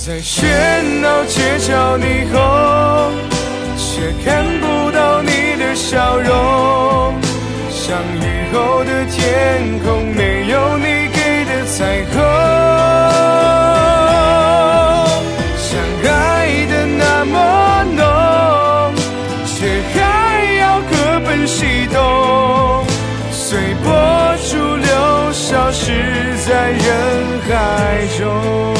在喧闹街角霓虹，却看不到你的笑容。像雨后的天空，没有你给的彩虹。相爱的那么浓，却还要各奔西东，随波逐流，消失在人海中。